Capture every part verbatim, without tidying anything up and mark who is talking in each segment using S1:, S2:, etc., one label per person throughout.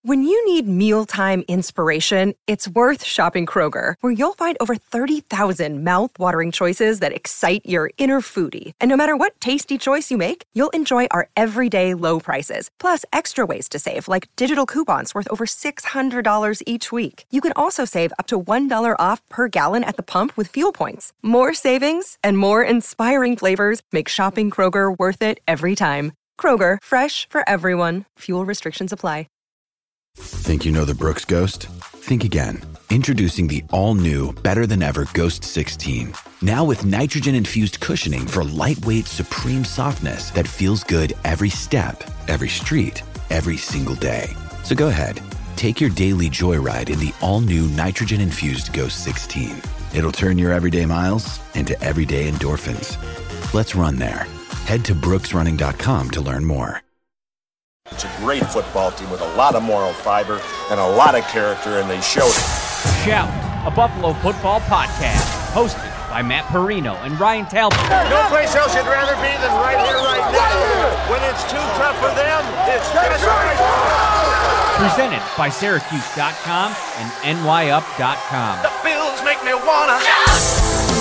S1: When you need mealtime inspiration, it's worth shopping Kroger, where you'll find over thirty thousand mouth-watering choices that excite your inner foodie. And no matter what tasty choice you make, you'll enjoy our everyday low prices, plus extra ways to save, like digital coupons worth over six hundred dollars each week. You can also save up to one dollar off per gallon at the pump with fuel points. More savings and more inspiring flavors make shopping Kroger worth it every time. Kroger, fresh for everyone. Fuel restrictions apply.
S2: Think you know the Brooks Ghost? Think again. Introducing the all-new, better-than-ever Ghost sixteen. Now with nitrogen-infused cushioning for lightweight, supreme softness that feels good every step, every street, every single day. So go ahead, take your daily joyride in the all-new nitrogen-infused Ghost sixteen. It'll turn your everyday miles into everyday endorphins. Let's run there. Head to brooks running dot com to learn more.
S3: It's a great football team with a lot of moral fiber and a lot of character, and they showed it.
S4: Shout, a Buffalo football podcast, hosted by Matt Perino and Ryan Talbot.
S5: No place else you'd rather be than right here, right now. When it's too tough for them, it's just right.
S4: Presented by Syracuse dot com and N Y up dot com.
S5: The Bills make me wanna shout.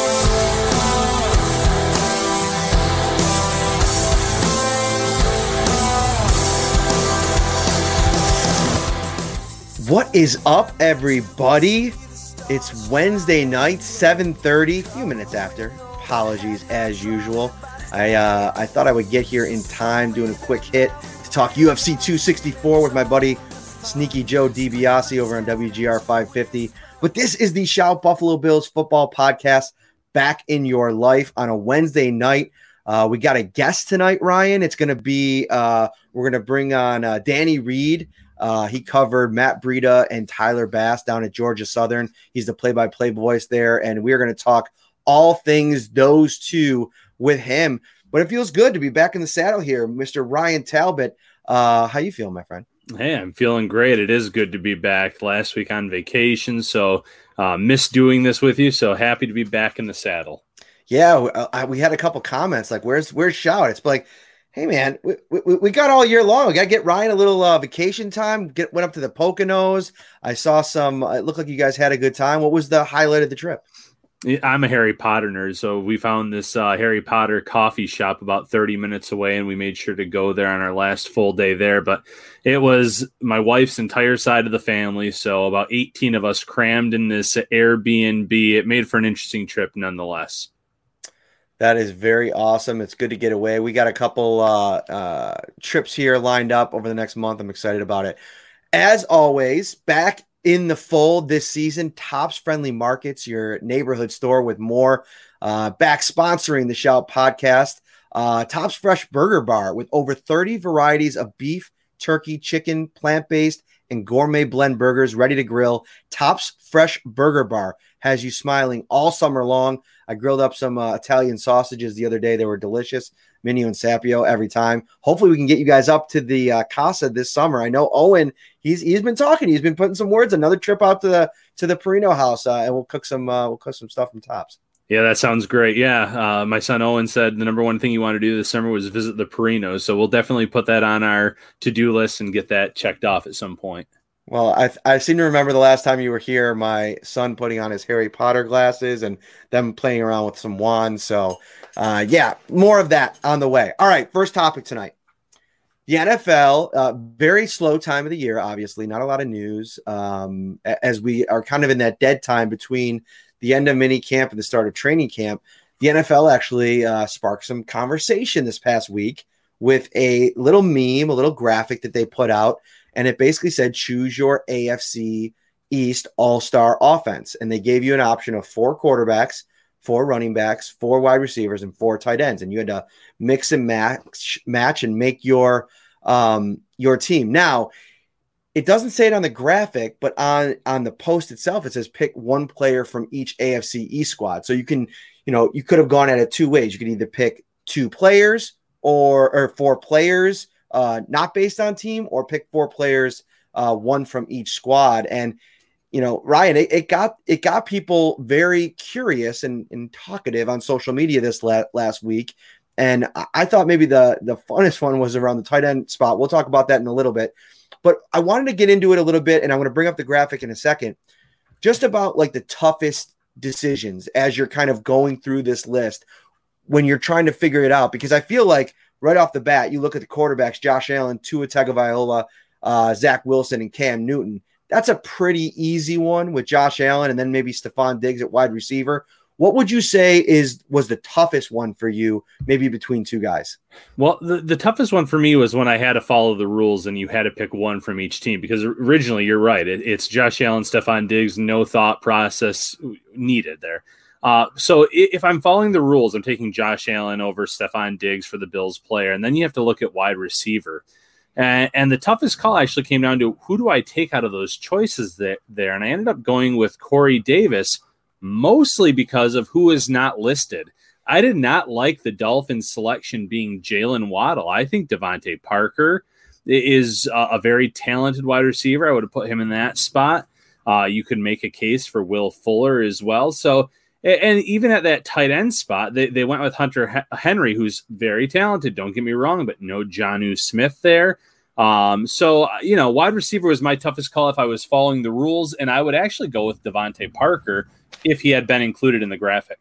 S6: What is up, everybody? It's Wednesday night, seven thirty, a few minutes after. Apologies, as usual. I uh, I thought I would get here in time, doing a quick hit to talk U F C two sixty-four with my buddy Sneaky Joe DiBiase over on W G R five fifty. But this is the Shout Buffalo Bills football podcast back in your life on a Wednesday night. Uh, we got a guest tonight, Ryan. It's going to be, uh, we're going to bring on uh, Danny Reed. Uh, he covered Matt Breida and Tyler Bass down at Georgia Southern. He's the play-by-play voice there, and we're going to talk all things those two with him. But it feels good to be back in the saddle here, Mister Ryan Talbot. Uh, how you feeling, my friend?
S7: Hey, I'm feeling great. It is good to be back. Last week on vacation, so uh, missed doing this with you. So happy to be back in the saddle.
S6: Yeah, uh, we had a couple comments like, "Where's where's Shout?" It's like, hey man, we, we, we got all year long. We got to get Ryan a little uh, vacation time. Get went up to the Poconos. I saw some. Uh, it looked like you guys had a good time. What was the highlight of the trip?
S7: I'm a Harry Potter nerd, so we found this uh, Harry Potter coffee shop about thirty minutes away, and we made sure to go there on our last full day there. But it was my wife's entire side of the family, so about eighteen of us crammed in this Airbnb. It made for an interesting trip nonetheless.
S6: That is very awesome. It's good to get away. We got a couple uh, uh, trips here lined up over the next month. I'm excited about it. As always, back in the fold this season, Tops Friendly Markets, your neighborhood store with more. Uh, back sponsoring the Shout podcast. Uh, Tops Fresh Burger Bar with over thirty varieties of beef, turkey, chicken, plant-based, and gourmet blend burgers ready to grill. Tops Fresh Burger Bar has you smiling all summer long. I grilled up some uh, Italian sausages the other day. They were delicious. Minio and Sapio every time. Hopefully we can get you guys up to the uh, Casa this summer. I know Owen, he's he's been talking. He's been putting some words. Another trip out to the to the Perino house, uh, and we'll cook some uh, we'll cook some stuff from Tops.
S7: Yeah, that sounds great. Yeah, uh, my son Owen said the number one thing you want to do this summer was visit the Perinos. So we'll definitely put that on our to-do list and get that checked off at some point.
S6: Well, I I seem to remember the last time you were here, my son putting on his Harry Potter glasses and them playing around with some wands. So, uh, yeah, more of that on the way. All right, first topic tonight. The N F L, uh, very slow time of the year, obviously, not a lot of news um, as we are kind of in that dead time between the end of mini camp and the start of training camp. The N F L actually uh, sparked some conversation this past week with a little meme, a little graphic that they put out. And it basically said, choose your A F C East all-star offense. And they gave you an option of four quarterbacks, four running backs, four wide receivers, and four tight ends. And you had to mix and match, match and make your um, your team. Now, it doesn't say it on the graphic, but on, on the post itself, it says pick one player from each A F C East squad. So you can, you know, you could have gone at it two ways. You could either pick two players or, or four players, Uh, not based on team, or pick four players, uh, one from each squad. And, you know, Ryan, it, it got it got people very curious and, and talkative on social media this la- last week. And I, I thought maybe the, the funnest one was around the tight end spot. We'll talk about that in a little bit. But I wanted to get into it a little bit, and I'm going to bring up the graphic in a second, just about like the toughest decisions as you're kind of going through this list when you're trying to figure it out. Because I feel like right off the bat, you look at the quarterbacks, Josh Allen, Tua Tagovailoa, uh, Zach Wilson, and Cam Newton. That's a pretty easy one with Josh Allen and then maybe Stephon Diggs at wide receiver. What would you say is was the toughest one for you, maybe between two guys?
S7: Well, the, the toughest one for me was when I had to follow the rules and you had to pick one from each team, because originally you're right. It, it's Josh Allen, Stephon Diggs, no thought process needed there. Uh, so if I'm following the rules, I'm taking Josh Allen over Stephon Diggs for the Bills player. And then you have to look at wide receiver. And, and the toughest call actually came down to who do I take out of those choices there, there. And I ended up going with Corey Davis, mostly because of who is not listed. I did not like the Dolphins selection being Jalen Waddle. I think Devontae Parker is a, a very talented wide receiver. I would have put him in that spot. Uh, you could make a case for Will Fuller as well. So, and even at that tight end spot, they, they went with Hunter Henry, who's very talented. Don't get me wrong, but no Jonnu Smith there. Um, so, you know, wide receiver was my toughest call if I was following the rules, and I would actually go with Devontae Parker if he had been included in the graphic.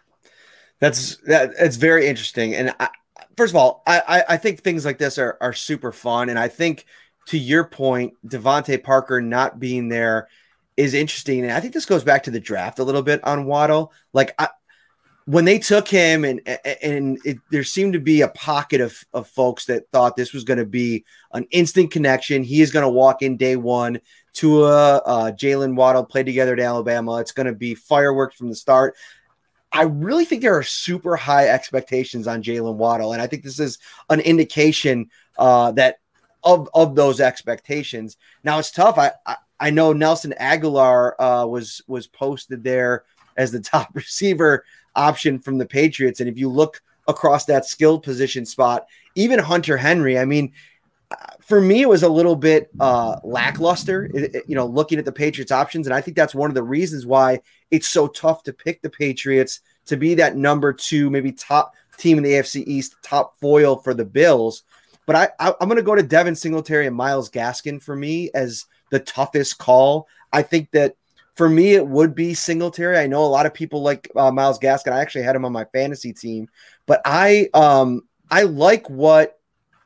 S6: That's that. It's very interesting. And I, first of all, I, I think things like this are, are super fun. And I think to your point, Devontae Parker not being there is interesting. And I think this goes back to the draft a little bit on Waddle. Like I, when they took him and, and it, there seemed to be a pocket of, of folks that thought this was going to be an instant connection. He is going to walk in day one. Tua, uh, Jalen Waddle played together at Alabama. It's going to be fireworks from the start. I really think there are super high expectations on Jalen Waddle, and I think this is an indication uh, that of of those expectations. Now it's tough. I I, I know Nelson Aguilar uh, was was posted there as the top receiver option from the Patriots, and if you look across that skilled position spot, even Hunter Henry, I mean. For me, it was a little bit uh, lackluster, it, it, you know, looking at the Patriots options. And I think that's one of the reasons why it's so tough to pick the Patriots to be that number two, maybe top team in the A F C East, top foil for the Bills. But I, I, I'm going to go to Devin Singletary and Myles Gaskin for me as the toughest call. I think that for me, it would be Singletary. I know a lot of people like uh, Myles Gaskin. I actually had him on my fantasy team. But I, um, I like what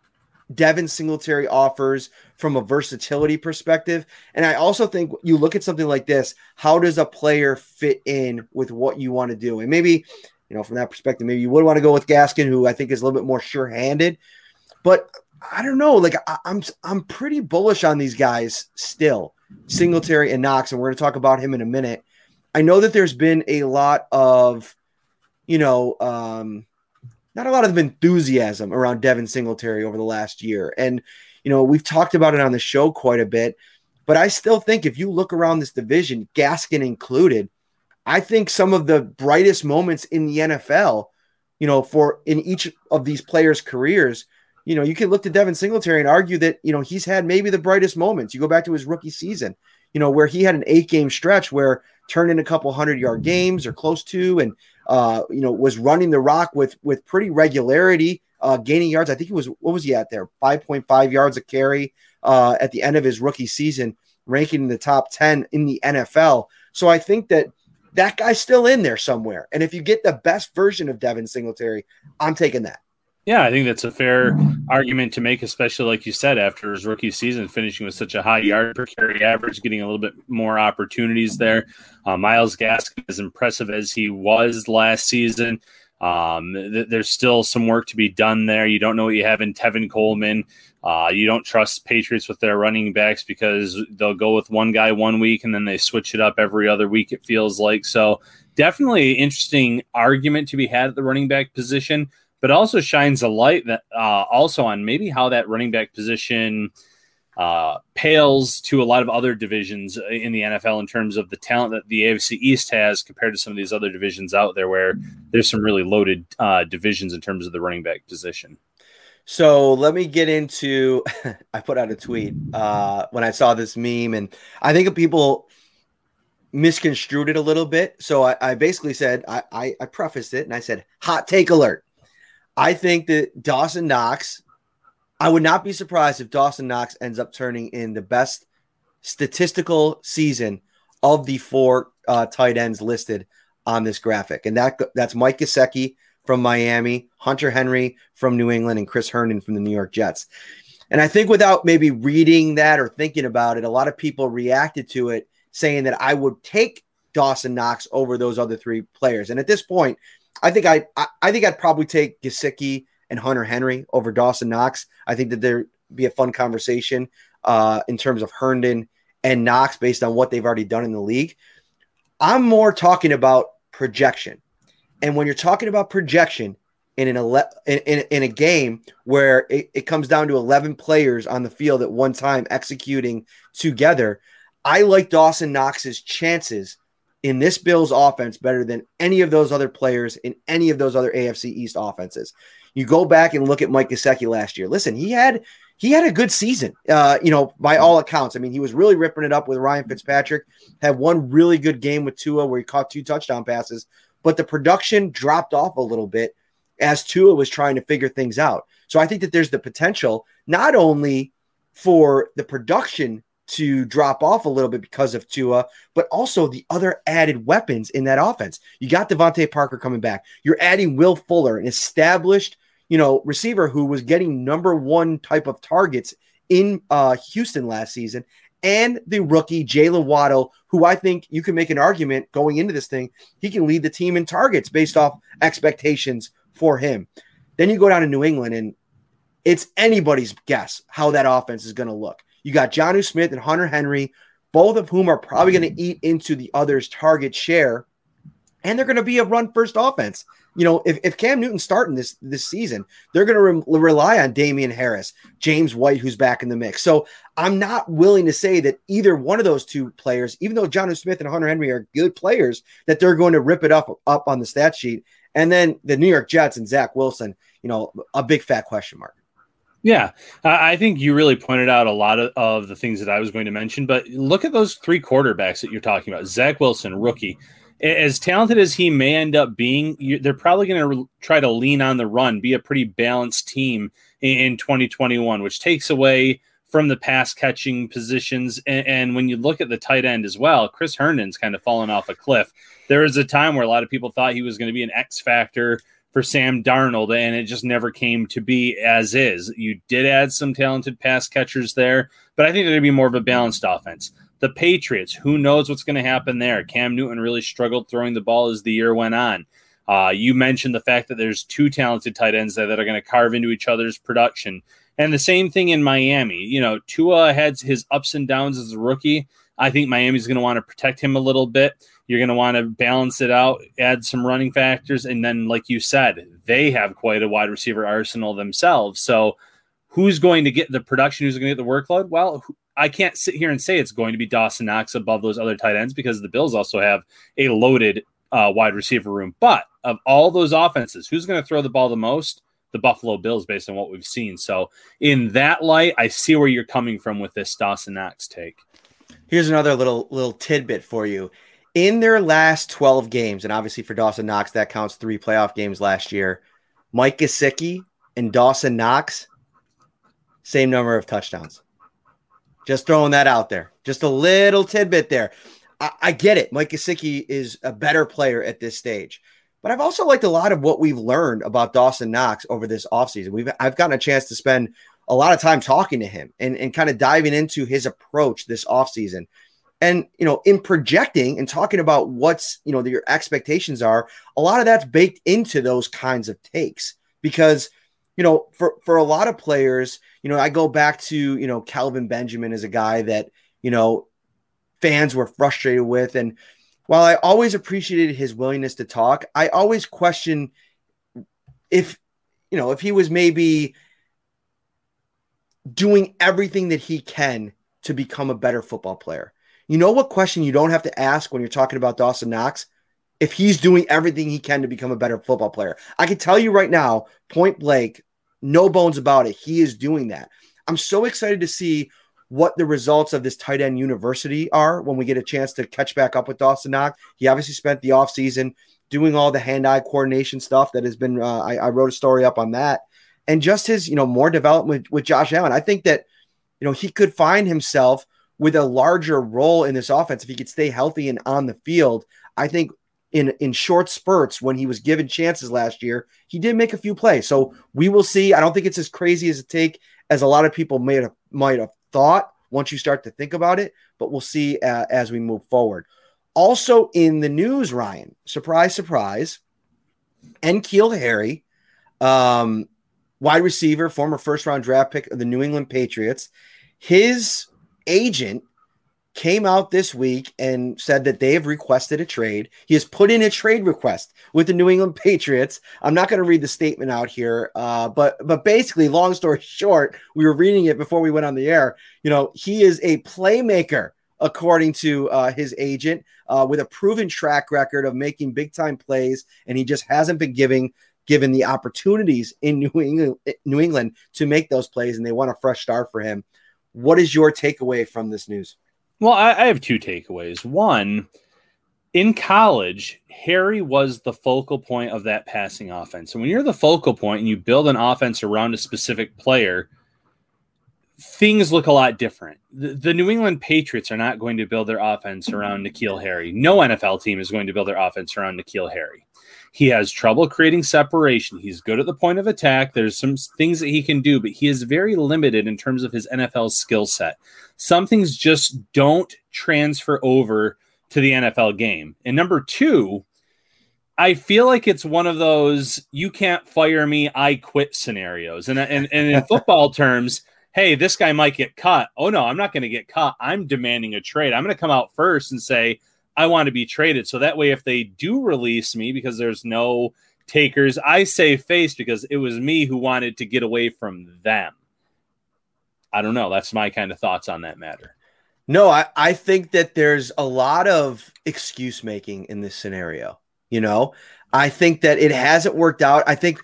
S6: Devin Singletary offers from a versatility perspective. And I also think you look at something like this, how does a player fit in with what you want to do? And maybe, you know, from that perspective, maybe you would want to go with Gaskin, who I think is a little bit more sure-handed, but I don't know. Like I, I'm, I'm pretty bullish on these guys still, Singletary and Knox. And we're going to talk about him in a minute. I know that there's been a lot of, you know, um, not a lot of enthusiasm around Devin Singletary over the last year. And, you know, we've talked about it on the show quite a bit, but I still think if you look around this division, Gaskin included, I think some of the brightest moments in the N F L, you know, for in each of these players' careers, you know, you can look to Devin Singletary and argue that, you know, he's had maybe the brightest moments. You go back to his rookie season, you know, where he had an eight game stretch where turned in a couple hundred yard games or close to, and, uh, you know, was running the rock with, with pretty regularity, uh, gaining yards. I think it was, what was he at there? five point five yards a carry, uh, at the end of his rookie season, ranking in the top ten in the N F L. So I think that that guy's still in there somewhere. And if you get the best version of Devin Singletary, I'm taking that.
S7: Yeah, I think that's a fair argument to make, especially like you said, after his rookie season, finishing with such a high yard per carry average, getting a little bit more opportunities there. Uh, Myles Gaskin, as impressive as he was last season, um, th- there's still some work to be done there. You don't know what you have in Tevin Coleman. Uh, you don't trust Patriots with their running backs because they'll go with one guy one week and then they switch it up every other week, it feels like. So definitely interesting argument to be had at the running back position, but also shines a light that uh, also on maybe how that running back position uh, pales to a lot of other divisions in the N F L in terms of the talent that the A F C East has compared to some of these other divisions out there where there's some really loaded uh, divisions in terms of the running back position.
S6: So let me get into, I put out a tweet uh, when I saw this meme, and I think people misconstrued it a little bit. So I, I basically said, I, I, I prefaced it and I said, hot take alert. I think that Dawson Knox, I would not be surprised if Dawson Knox ends up turning in the best statistical season of the four uh, tight ends listed on this graphic. And that that's Mike Gesicki from Miami, Hunter Henry from New England, and Chris Herndon from the New York Jets. And I think without maybe reading that or thinking about it, a lot of people reacted to it saying that I would take Dawson Knox over those other three players. And at this point, I think I, I, I think I'd probably take Gesicki and Hunter Henry over Dawson Knox. I think that there'd be a fun conversation uh, in terms of Herndon and Knox based on what they've already done in the league. I'm more talking about projection. And when you're talking about projection in an ele- in, in, in a game where it, it comes down to eleven players on the field at one time executing together, I like Dawson Knox's chances in this Bills offense better than any of those other players in any of those other A F C East offenses. You go back and look at Mike Gesicki last year. Listen, he had he had a good season, uh, you know, by all accounts. I mean, he was really ripping it up with Ryan Fitzpatrick, had one really good game with Tua where he caught two touchdown passes, but the production dropped off a little bit as Tua was trying to figure things out. So I think that there's the potential not only for the production to drop off a little bit because of Tua, but also the other added weapons in that offense. You got Devontae Parker coming back. You're adding Will Fuller, an established, you know, receiver who was getting number one type of targets in uh, Houston last season, and the rookie Jalen Waddle, who I think you can make an argument going into this thing, he can lead the team in targets based off expectations for him. Then you go down to New England, and it's anybody's guess how that offense is going to look. You got Jonnu Smith and Hunter Henry, both of whom are probably going to eat into the other's target share, and they're going to be a run-first offense. You know, if, if Cam Newton's starting this this season, they're going to re- rely on Damian Harris, James White, who's back in the mix. So I'm not willing to say that either one of those two players, even though Jonnu Smith and Hunter Henry are good players, that they're going to rip it up, up on the stat sheet. And then the New York Jets and Zach Wilson, you know, a big fat question mark.
S7: Yeah, I think you really pointed out a lot of, of the things that I was going to mention, but look at those three quarterbacks that you're talking about. Zach Wilson, rookie. As talented as he may end up being, you, they're probably going to re- try to lean on the run, be a pretty balanced team in, in twenty twenty-one, which takes away from the pass catching positions. And, and when you look at the tight end as well, Chris Herndon's kind of fallen off a cliff. There was a time where a lot of people thought he was going to be an X factor for Sam Darnold, and it just never came to be as is. You did add some talented pass catchers there, but I think they're going to be more of a balanced offense. The Patriots, who knows what's going to happen there? Cam Newton really struggled throwing the ball as the year went on. Uh, you mentioned the fact that there's two talented tight ends there that are going to carve into each other's production. And the same thing in Miami. You know, Tua had his ups and downs as a rookie. I think Miami's going to want to protect him a little bit. You're going to want to balance it out, add some running factors. And then, like you said, they have quite a wide receiver arsenal themselves. So who's going to get the production? Who's going to get the workload? Well, I can't sit here and say it's going to be Dawson Knox above those other tight ends because the Bills also have a loaded uh, wide receiver room. But of all those offenses, who's going to throw the ball the most? The Buffalo Bills, based on what we've seen. So in that light, I see where you're coming from with this Dawson Knox take.
S6: Here's another little little tidbit for you. In their last twelve games, and obviously for Dawson Knox, that counts three playoff games last year, Mike Gesicki and Dawson Knox, same number of touchdowns. Just throwing that out there. Just a little tidbit there. I, I get it. Mike Gesicki is a better player at this stage. But I've also liked a lot of what we've learned about Dawson Knox over this offseason. We've I've gotten a chance to spend a lot of time talking to him and, and kind of diving into his approach this offseason. And, you know, in projecting and talking about what's, you know, your expectations are, a lot of that's baked into those kinds of takes because, you know, for, for a lot of players, you know, I go back to, you know, Kelvin Benjamin as a guy that, you know, fans were frustrated with. And while I always appreciated his willingness to talk, I always question if, you know, if he was maybe doing everything that he can to become a better football player. You know what question you don't have to ask when you're talking about Dawson Knox? If he's doing everything he can to become a better football player. I can tell you right now, point blank, no bones about it, he is doing that. I'm so excited to see what the results of this tight end university are when we get a chance to catch back up with Dawson Knox. He obviously spent the offseason doing all the hand-eye coordination stuff that has been, uh, I, I wrote a story up on that. And just his, you know, more development with, with Josh Allen. I think that, you know, he could find himself with a larger role in this offense if he could stay healthy and on the field. I think in, in short spurts when he was given chances last year, he did make a few plays. So we will see. I don't think it's as crazy as a take as a lot of people may have, might have thought once you start to think about it, but we'll see uh, as we move forward. Also in the news, Ryan, surprise, surprise, N'Keal Harry, um, wide receiver, former first-round draft pick of the New England Patriots, his agent came out this week and said that they have requested a trade. He has put in a trade request with the New England Patriots. I'm not going to read the statement out here, uh, but but basically, long story short, we were reading it before we went on the air. You know, he is a playmaker, according to uh, his agent, uh, with a proven track record of making big-time plays, and he just hasn't been giving given the opportunities in New England, New England to make those plays, and they want a fresh start for him. What is your takeaway from this news?
S7: Well, I, I have two takeaways. One, in college, Harry was the focal point of that passing offense. And when you're the focal point and you build an offense around a specific player, things look a lot different. The, the New England Patriots are not going to build their offense around N'Keal Harry. No N F L team is going to build their offense around N'Keal Harry. He has trouble creating separation. He's good at the point of attack. There's some things that he can do, but he is very limited in terms of his N F L skill set. Some things just don't transfer over to the N F L game. And number two, I feel like it's one of those you can't fire me, I quit scenarios. And, and, and in football terms, hey, this guy might get cut. Oh, no, I'm not going to get cut. I'm demanding a trade. I'm going to come out first and say, I want to be traded. So that way, if they do release me because there's no takers, I save face because it was me who wanted to get away from them. I don't know. That's my kind of thoughts on that matter.
S6: No, I, I think that there's a lot of excuse making in this scenario. You know, I think that it hasn't worked out. I think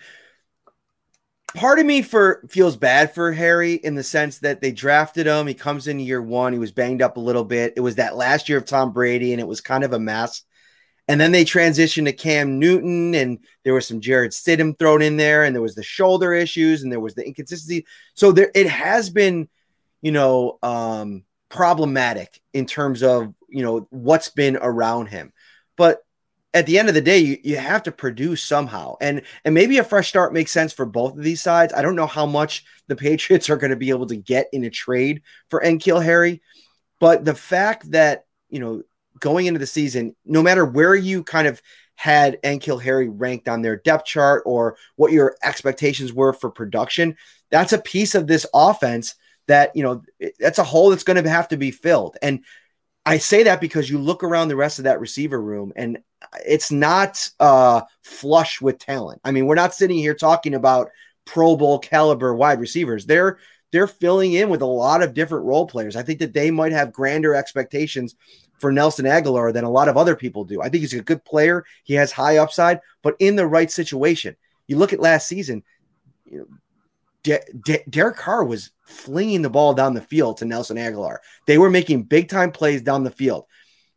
S6: part of me for feels bad for Harry in the sense that they drafted him. He comes in year one. He was banged up a little bit. It was that last year of Tom Brady, and it was kind of a mess. And then they transitioned to Cam Newton, and there was some Jarrett Stidham thrown in there, and there was the shoulder issues, and there was the inconsistency. So there, it has been, you know, um, problematic in terms of, you know, what's been around him. But at the end of the day, you, you have to produce somehow. And, and maybe a fresh start makes sense for both of these sides. I don't know how much the Patriots are going to be able to get in a trade for N'Keal Harry. But the fact that, you know, going into the season, no matter where you kind of had N'Keal Harry ranked on their depth chart or what your expectations were for production, that's a piece of this offense that, you know, that's a hole that's going to have to be filled. And I say that because you look around the rest of that receiver room and it's not uh, flush with talent. I mean, we're not sitting here talking about Pro Bowl caliber wide receivers. They're they're filling in with a lot of different role players. I think that they might have grander expectations for Nelson Agholor than a lot of other people do. I think he's a good player. He has high upside, but in the right situation. You look at last season, you know, De- De- Derek Carr was flinging the ball down the field to Nelson Agholor. They were making big time plays down the field.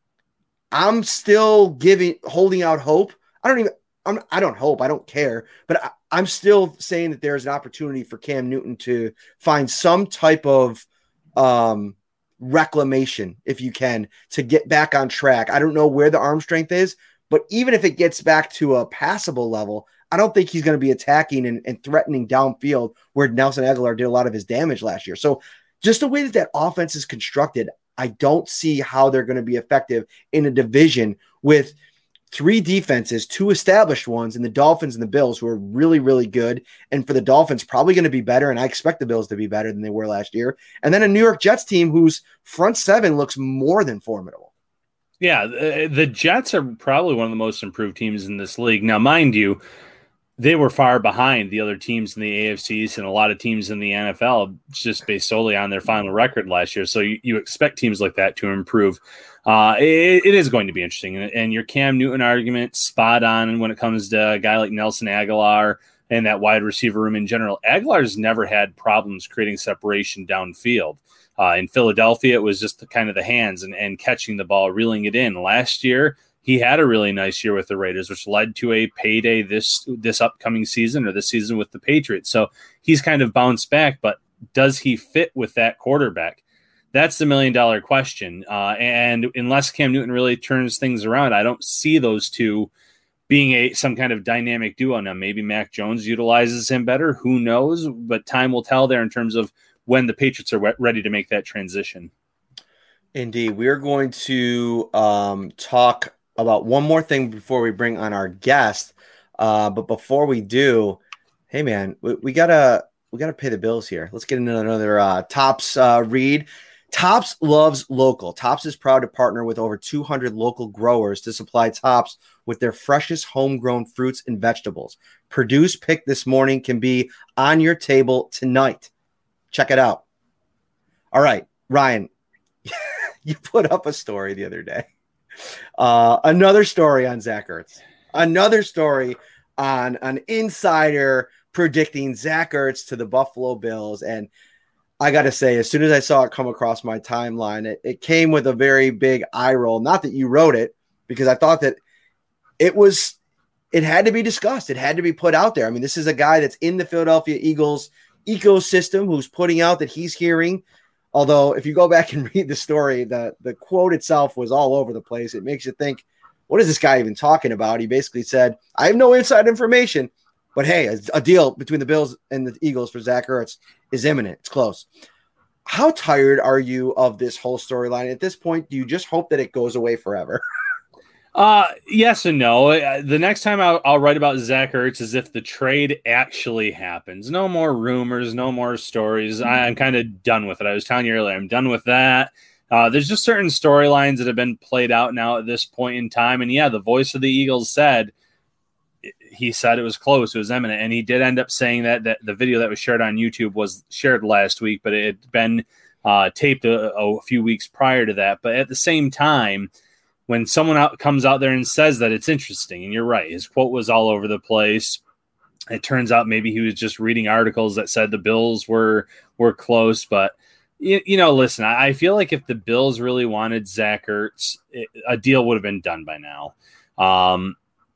S6: I'm still giving, holding out hope. I don't even, I'm, I don't hope, I don't care, but I, I'm still saying that there's an opportunity for Cam Newton to find some type of um, reclamation, if you can, to get back on track. I don't know where the arm strength is, but even if it gets back to a passable level, I don't think he's going to be attacking and, and threatening downfield where Nelson Agholor did a lot of his damage last year. So just the way that that offense is constructed, I don't see how they're going to be effective in a division with three defenses, two established ones, and the Dolphins and the Bills, who are really, really good. And for the Dolphins, probably going to be better, and I expect the Bills to be better than they were last year. And then a New York Jets team whose front seven looks more than formidable.
S7: Yeah, the, the Jets are probably one of the most improved teams in this league. Now, mind you, they were far behind the other teams in the A F C East and a lot of teams in the N F L just based solely on their final record last year. So you, you expect teams like that to improve. Uh, it, it is going to be interesting. And, and your Cam Newton argument, spot on when it comes to a guy like Nelson Agholor and that wide receiver room in general. Agholor's never had problems creating separation downfield. Uh, in Philadelphia, it was just the, kind of the hands and, and catching the ball, reeling it in. Last year, he had a really nice year with the Raiders, which led to a payday this this upcoming season or this season with the Patriots. So he's kind of bounced back, but does he fit with that quarterback? That's the million dollar question. Uh, and unless Cam Newton really turns things around, I don't see those two being a some kind of dynamic duo. Now, maybe Mac Jones utilizes him better. Who knows? But time will tell there in terms of when the Patriots are ready to make that transition.
S6: Indeed. We're going to um, talk about one more thing before we bring on our guest. Uh, but before we do, hey, man, we, we got to we gotta pay the bills here. Let's get into another uh, Tops uh, read. Tops loves local. Tops is proud to partner with over two hundred local growers to supply Tops with their freshest homegrown fruits and vegetables. Purdue's pick this morning can be on your table tonight. Check it out. All right, Ryan, you put up a story the other day. Uh, another story on Zach Ertz. Another story on an insider predicting Zach Ertz to the Buffalo Bills. And I got to say, as soon as I saw it come across my timeline, it, it came with a very big eye roll. Not that you wrote it, because I thought that it was, it had to be discussed. It had to be put out there. I mean, this is a guy that's in the Philadelphia Eagles ecosystem who's putting out that he's hearing. Although if you go back and read the story, the, the quote itself was all over the place. It makes you think, what is this guy even talking about? He basically said, I have no inside information, but hey, a, a deal between the Bills and the Eagles for Zach Ertz is imminent. It's close. How tired are you of this whole storyline? At this point, do you just hope that it goes away forever?
S7: Uh, yes and no. The next time I'll, I'll write about Zach Ertz is if the trade actually happens. No more rumors, no more stories. I, I'm kind of done with it. I was telling you earlier, I'm done with that. Uh, there's just certain storylines that have been played out now at this point in time. And yeah, the voice of the Eagles said, he said it was close, it was imminent. And he did end up saying that, that the video that was shared on YouTube was shared last week, but it had been uh, taped a, a few weeks prior to that. But at the same time, when someone out comes out there and says that, it's interesting. And you're right. His quote was all over the place. It turns out maybe he was just reading articles that said the Bills were, were close. But, you, you know, listen, I, I feel like if the Bills really wanted Zach Ertz, it, a deal would have been done by now. Um,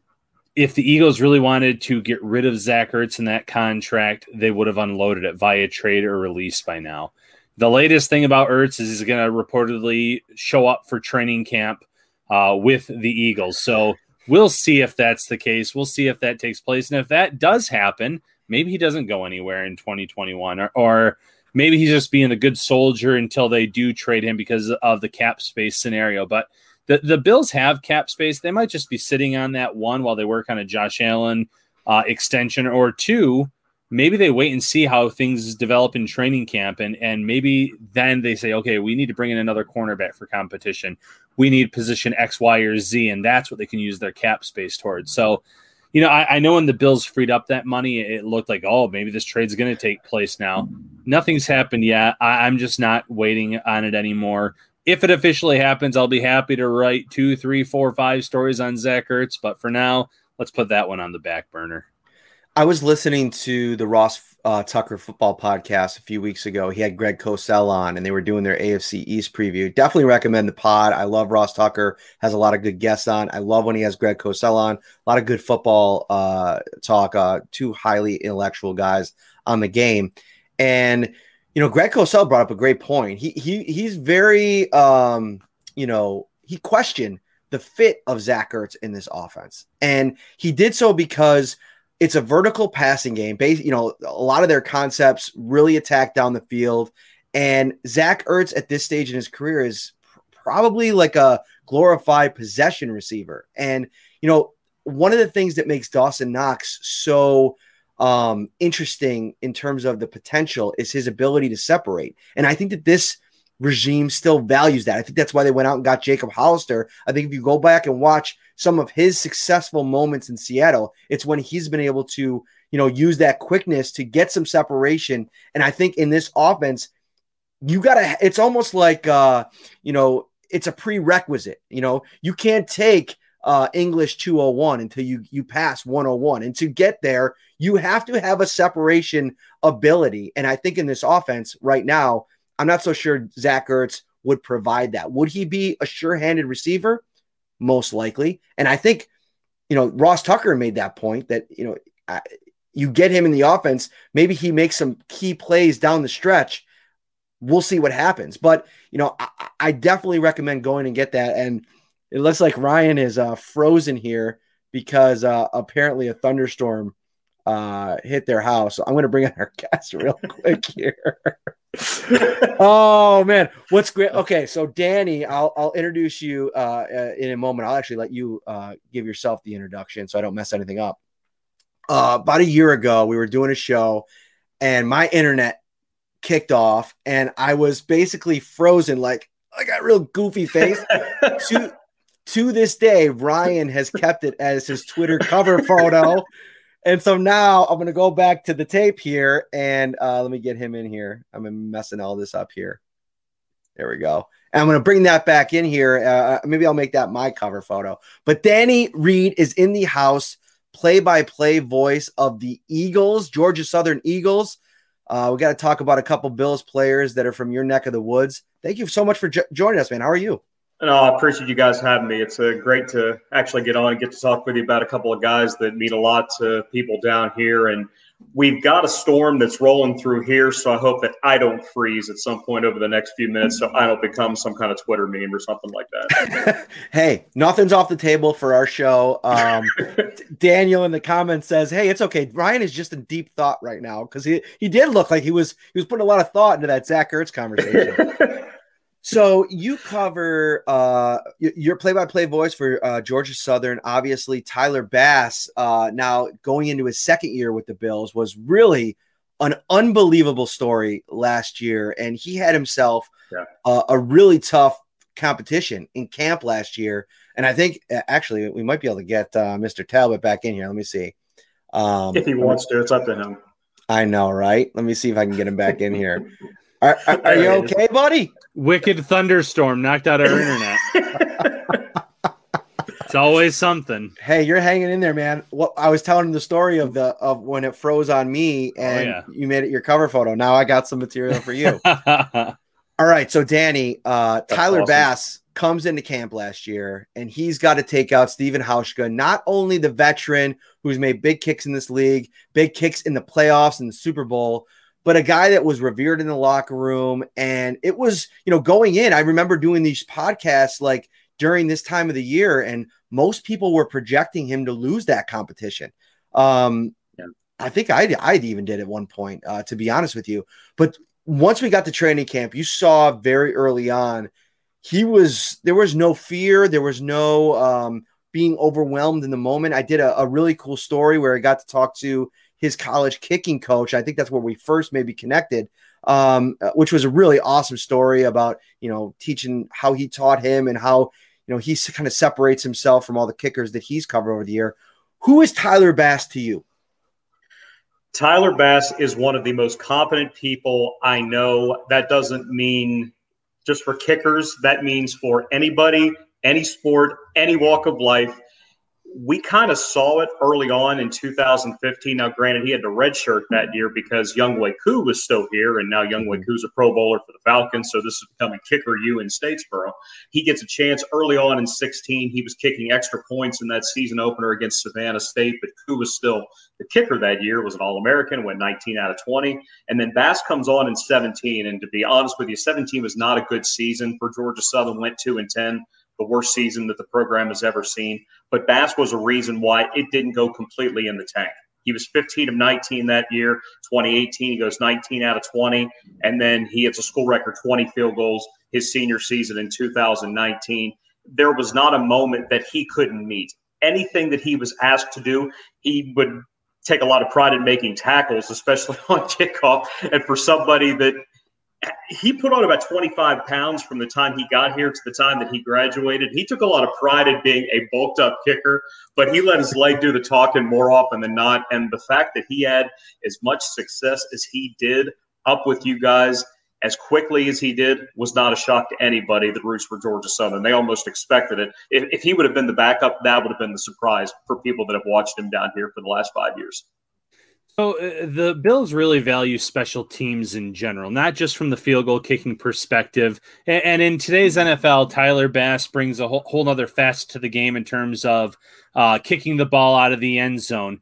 S7: if the Eagles really wanted to get rid of Zach Ertz in that contract, they would have unloaded it via trade or release by now. The latest thing about Ertz is he's going to reportedly show up for training camp Uh, with the Eagles. So we'll see if that's the case. We'll see if that takes place. And if that does happen, maybe he doesn't go anywhere in twenty twenty-one, or, or maybe he's just being a good soldier until they do trade him because of the cap space scenario. But the, the Bills have cap space. They might just be sitting on that one while they work on a Josh Allen uh, extension, or two, maybe they wait and see how things develop in training camp. And, and maybe then they say, okay, we need to bring in another cornerback for competition. We need position X, Y, or Z, and that's what they can use their cap space towards. So, you know, I, I know when the Bills freed up that money, it looked like, oh, maybe this trade's going to take place now. Nothing's happened yet. I, I'm just not waiting on it anymore. If it officially happens, I'll be happy to write two, three, four, five stories on Zach Ertz. But for now, let's put that one on the back burner.
S6: I was listening to the Ross uh, Tucker football podcast a few weeks ago. He had Greg Cosell on, and they were doing their A F C East preview. Definitely recommend the pod. I love Ross Tucker. Has a lot of good guests on. I love when he has Greg Cosell on. A lot of good football uh, talk. Uh, two highly intellectual guys on the game. And, you know, Greg Cosell brought up a great point. He he he's very, um, you know, he questioned the fit of Zach Ertz in this offense. And he did so because it's a vertical passing game. Based, you know, a lot of their concepts really attack down the field. And Zach Ertz at this stage in his career is probably like a glorified possession receiver. And, you know, one of the things that makes Dawson Knox so um, interesting in terms of the potential is his ability to separate. And I think that this regime still values that. I think that's why they went out and got Jacob Hollister. I think if you go back and watch some of his successful moments in Seattle, it's when he's been able to, you know, use that quickness to get some separation. And I think in this offense, you got to, it's almost like, uh, you know, it's a prerequisite. You know, you can't take uh, English two oh one until you, you pass one oh one. And to get there, you have to have a separation ability. And I think in this offense right now, I'm not so sure Zach Ertz would provide that. Would he be a sure-handed receiver? Most likely. And I think, you know, Ross Tucker made that point that, you know, I, you get him in the offense, maybe he makes some key plays down the stretch. We'll see what happens. But, you know, I, I definitely recommend going and get that. And it looks like Ryan is uh, frozen here because uh, apparently a thunderstorm uh, hit their house. So I'm going to bring in our guest real quick here. Oh man, what's great. Okay, so Danny, I'll I'll introduce you uh, uh, in a moment. I'll actually let you uh, give yourself the introduction so I don't mess anything up. Uh, about a year ago, we were doing a show, and my internet kicked off, and I was basically frozen. Like I got a real goofy face. to to this day, Ryan has kept it as his Twitter cover photo. And so now I'm going to go back to the tape here and uh, let me get him in here. I'm messing all this up here. There we go. And I'm going to bring that back in here. Uh, maybe I'll make that my cover photo. But Danny Reed is in the house, play-by-play voice of the Eagles, Georgia Southern Eagles. Uh, we got to talk about a couple Bills players that are from your neck of the woods. Thank you so much for jo- joining us, man. How are you?
S8: No, I appreciate you guys having me. It's uh, great to actually get on and get to talk with you about a couple of guys that mean a lot to people down here. And we've got a storm that's rolling through here, so I hope that I don't freeze at some point over the next few minutes so I don't become some kind of Twitter meme or something like that.
S6: Hey, nothing's off the table for our show. Um, Daniel in the comments says, hey, it's okay. Ryan is just in deep thought right now because he, he did look like he was he was putting a lot of thought into that Zach Ertz conversation. So you cover uh, your play-by-play voice for uh, Georgia Southern. Obviously, Tyler Bass, uh, now going into his second year with the Bills, was really an unbelievable story last year, and he had himself yeah. uh, a really tough competition in camp last year. And I think actually we might be able to get uh, Mister Talbot back in here. Let me see
S8: um, if he wants to. It's up to him.
S6: I know, right? Let me see if I can get him back in here. Are, are, are you okay, buddy?
S7: Wicked thunderstorm knocked out our internet. It's always something.
S6: Hey, you're hanging in there, man. What I was telling the story of the of when it froze on me and oh, yeah. you made it your cover photo. Now I got some material for you. All right, so Danny, uh, Tyler awesome. Bass comes into camp last year, and he's got to take out Stephen Hauschka, not only the veteran who's made big kicks in this league, big kicks in the playoffs and the Super Bowl, but a guy that was revered in the locker room. And it was, you know, going in, I remember doing these podcasts like during this time of the year, and most people were projecting him to lose that competition. Um, yeah. I think I I even did at one point, uh, to be honest with you. But once we got to training camp, you saw very early on, he was, there was no fear. There was no um, being overwhelmed in the moment. I did a, a really cool story where I got to talk to his college kicking coach. I think that's where we first maybe connected, um, which was a really awesome story about, you know, teaching how he taught him and how, you know, he kind of separates himself from all the kickers that he's covered over the year. Who is Tyler Bass to you?
S8: Tyler Bass is one of the most competent people I know. That doesn't mean just for kickers. That means for anybody, any sport, any walk of life. We kind of saw it early on in two thousand fifteen. Now, granted, he had the red shirt that year because Younghoe Koo was still here, and now Younghoe Koo's a Pro Bowler for the Falcons, so this is becoming Kicker U in Statesboro. He gets a chance early on in sixteen. He was kicking extra points in that season opener against Savannah State, but Koo was still the kicker that year, was an All-American, went nineteen out of twenty. And then Bass comes on in seventeen, and to be honest with you, seventeen was not a good season for Georgia Southern, went two and ten. The worst season that the program has ever seen. But Bass was a reason why it didn't go completely in the tank. He was fifteen of nineteen that year. twenty eighteen, he goes nineteen out of twenty. And then he hits a school record twenty field goals his senior season in two thousand nineteen. There was not a moment that he couldn't meet. Anything that he was asked to do, he would take a lot of pride in making tackles, especially on kickoff. And for somebody that he put on about twenty-five pounds from the time he got here to the time that he graduated. He took a lot of pride in being a bulked up kicker, but he let his leg do the talking more often than not. And the fact that he had as much success as he did up with you guys as quickly as he did was not a shock to anybody that roots for Georgia Southern. They almost expected it. If, if he would have been the backup, that would have been the surprise for people that have watched him down here for the last five years.
S7: So uh, the Bills really value special teams in general, not just from the field goal kicking perspective. And, and in today's N F L, Tyler Bass brings a whole, whole other facet to the game in terms of uh, kicking the ball out of the end zone.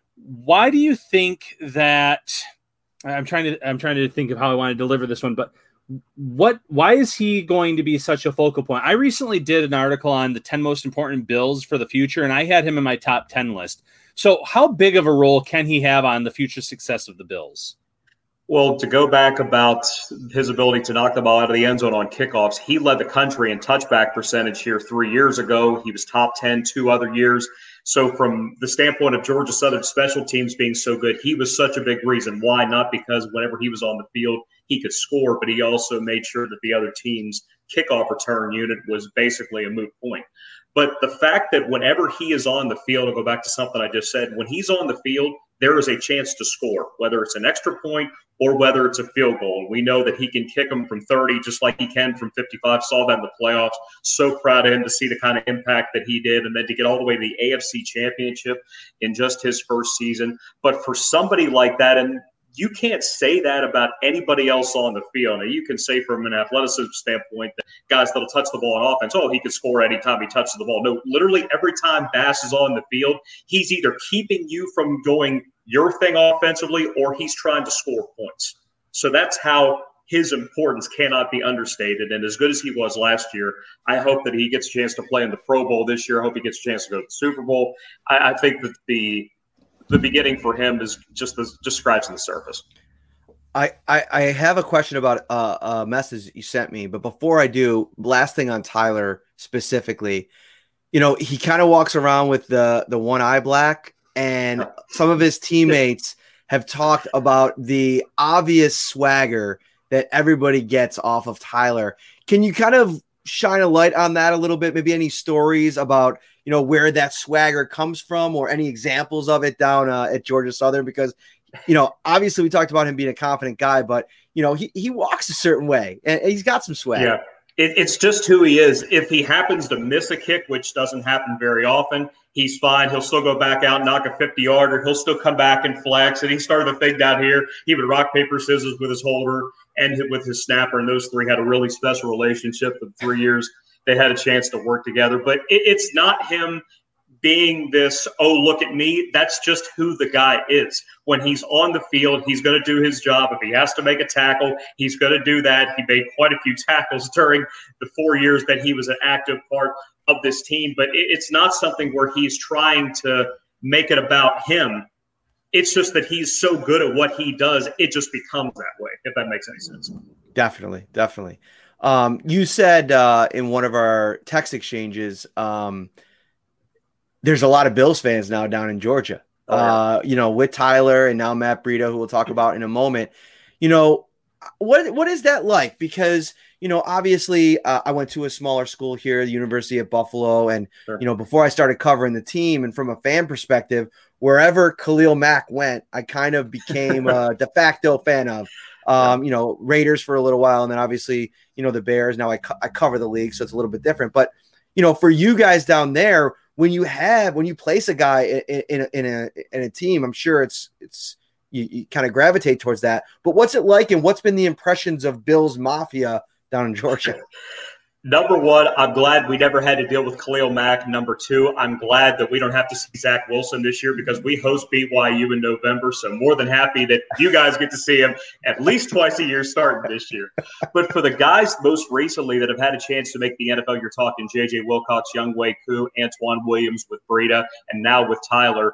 S7: Why do you think that? I'm trying to I'm trying to think of how I want to deliver this one, but what? Why is he going to be such a focal point? I recently did an article on the ten most important Bills for the future, and I had him in my top ten list. So how big of a role can he have on the future success of the Bills?
S8: Well, to go back about his ability to knock the ball out of the end zone on kickoffs, he led the country in touchback percentage here three years ago. He was top ten two other years. So from the standpoint of Georgia Southern special teams being so good, he was such a big reason why, not because whenever he was on the field, he could score, but he also made sure that the other team's kickoff return unit was basically a moot point. But the fact that whenever he is on the field, I'll go back to something I just said, when he's on the field, there is a chance to score, whether it's an extra point or whether it's a field goal. We know that he can kick them from thirty just like he can from fifty-five. Saw that in the playoffs. So proud of him to see the kind of impact that he did, and then to get all the way to the A F C Championship in just his first season. But for somebody like that, and you can't say that about anybody else on the field. Now, you can say from an athleticism standpoint that guys that'll touch the ball on offense, oh, he can score anytime he touches the ball. No, literally every time Bass is on the field, he's either keeping you from doing your thing offensively or he's trying to score points. So that's how his importance cannot be understated. And as good as he was last year, I hope that he gets a chance to play in the Pro Bowl this year. I hope he gets a chance to go to the Super Bowl. I, I think that the – the beginning for him is just the, just scratching the surface.
S6: I, I, I have a question about uh, a message you sent me, but before I do, last thing on Tyler specifically, you know, he kind of walks around with the, the one eye black, and some of his teammates have talked about the obvious swagger that everybody gets off of Tyler. Can you kind of shine a light on that a little bit? Maybe any stories about, you know, where that swagger comes from or any examples of it down uh, at Georgia Southern? Because, you know, obviously we talked about him being a confident guy, but, you know, he, he walks a certain way and he's got some swag.
S8: Yeah, it, it's just who he is. If he happens to miss a kick, which doesn't happen very often, he's fine. He'll still go back out and knock a fifty-yarder. He'll still come back and flex. And he started the thing down here. He would rock, paper, scissors with his holder and with his snapper, and those three had a really special relationship for three years. They had a chance to work together. But it, it's not him being this, oh, look at me. That's just who the guy is. When he's on the field, he's going to do his job. If he has to make a tackle, he's going to do that. He made quite a few tackles during the four years that he was an active part of this team. But it, it's not something where he's trying to make it about him. It's just that he's so good at what he does, it just becomes that way, if that makes any sense. Definitely,
S6: definitely. Um, you said uh, in one of our text exchanges, um, there's a lot of Bills fans now down in Georgia, oh, yeah. uh, you know, with Tyler and now Matt Breida, who we'll talk about in a moment. You know, what what is that like? Because, you know, obviously uh, I went to a smaller school here, the University of Buffalo. And, sure. you know, before I started covering the team and from a fan perspective, wherever Khalil Mack went, I kind of became a de facto fan of. Um, you know, Raiders for a little while, and then obviously, you know, the Bears. Now I, co- I cover the league, so it's a little bit different. But, you know, for you guys down there, when you have when you place a guy in, in, a, in a in a team, I'm sure it's it's you, you kind of gravitate towards that. But what's it like, and what's been the impressions of Bills Mafia down in Georgia?
S8: Number one, I'm glad we never had to deal with Khalil Mack. Number two, I'm glad that we don't have to see Zach Wilson this year because we host B Y U in November. So more than happy that you guys get to see him at least twice a year starting this year. But for the guys most recently that have had a chance to make the N F L, you're talking J J Wilcox, Younghoe Koo, Antoine Williams with Breida, and now with Tyler.